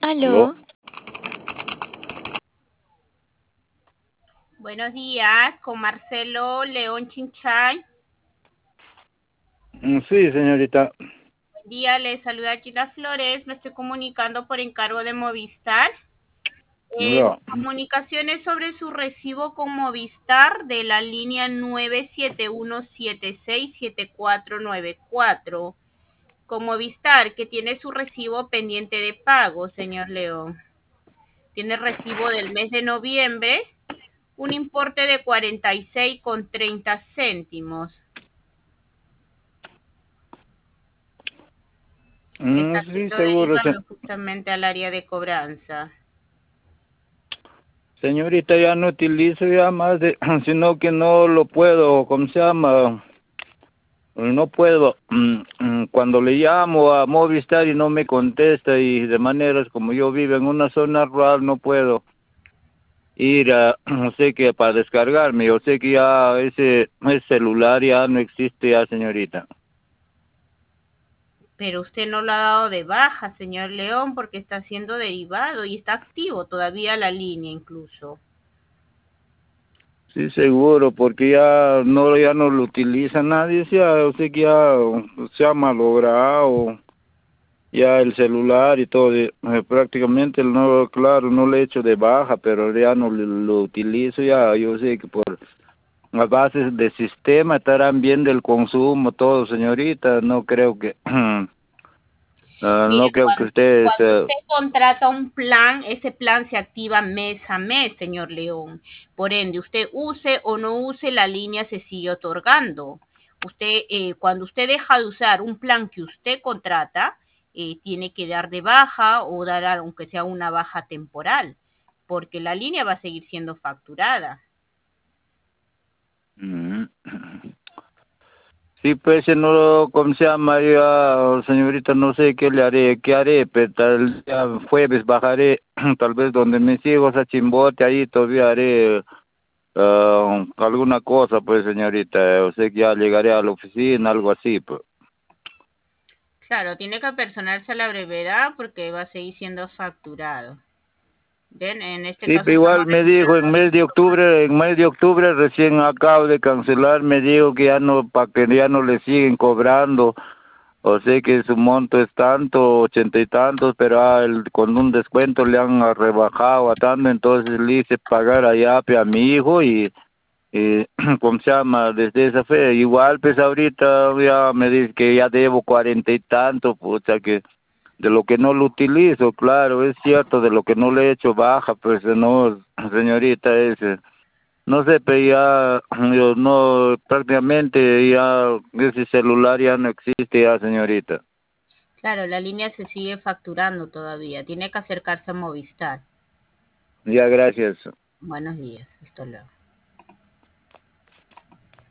¿Aló? Aló, Buenos días, con Marcelo León Chinchay. Sí, señorita. Buen día, le saluda Gina Flores. Me estoy comunicando por encargo de Movistar. Mi Ya. comunicación es sobre su recibo con Movistar de la línea 971767494. Con Movistar, que tiene su recibo pendiente de pago, señor León. Tiene recibo del mes de noviembre, un importe de 46,30 céntimos. Está Sí, siendo seguro, derivado justamente al área de cobranza. señorita, ya no utilizo ya más de, sino que no lo puedo, ¿cómo se llama? No puedo, cuando le llamo a Movistar y no me contesta y de maneras como yo vivo en una zona rural no puedo ir a, no sé qué, para descargarme, yo sé que ya ese celular ya no existe ya, señorita. Pero usted no lo ha dado de baja, señor León, porque está siendo derivado y está activo todavía la línea incluso. Sí, seguro, porque ya no lo utiliza nadie, ya, o sea que ya se ha malogrado ya el celular y todo, prácticamente no, claro, no le echo de baja, pero ya no lo utilizo, ya, yo sé que por las bases de sistema estarán viendo el consumo, todo, señorita, no creo que, no Mire, creo que ustedes, cuando usted contrata un plan, ese plan se activa mes a mes, señor León. Por ende, usted use o no use, la línea se sigue otorgando. Usted, cuando usted deja de usar un plan que usted contrata, tiene que dar de baja o dar, aunque sea una baja temporal, porque la línea va a seguir siendo facturada. mm, sí, pues no, ¿cómo se llama? Ya, señorita, no sé qué haré, pero tal día jueves bajaré, tal vez donde mis hijos a Chimbote, ahí todavía haré alguna cosa, pues, señorita, o sea que ya llegaré a la oficina, algo así, pues. Claro, tiene que apersonarse a la brevedad porque va a seguir siendo facturado. Ven, en este Sí, caso pero estamos igual me dijo registrando la información. en mes de octubre recién acabo de cancelar, me dijo que ya no, para que ya no le siguen cobrando. O sea que su monto es tanto, 80 y tantos, pero con un descuento le han rebajado a tanto, entonces le hice pagar allá a mi hijo y ¿cómo se llama? Desde esa fe, igual pues ahorita ya me dice que ya debo 40 y tantos, pucha que de lo que no lo utilizo, claro, es cierto, de lo que no le he hecho baja, pues no, señorita, no sé, pero ya, yo no, prácticamente ya ese celular ya no existe ya, señorita. Claro, la línea se sigue facturando todavía. Tiene que acercarse a Movistar. Ya, gracias. Buenos días. Hasta luego.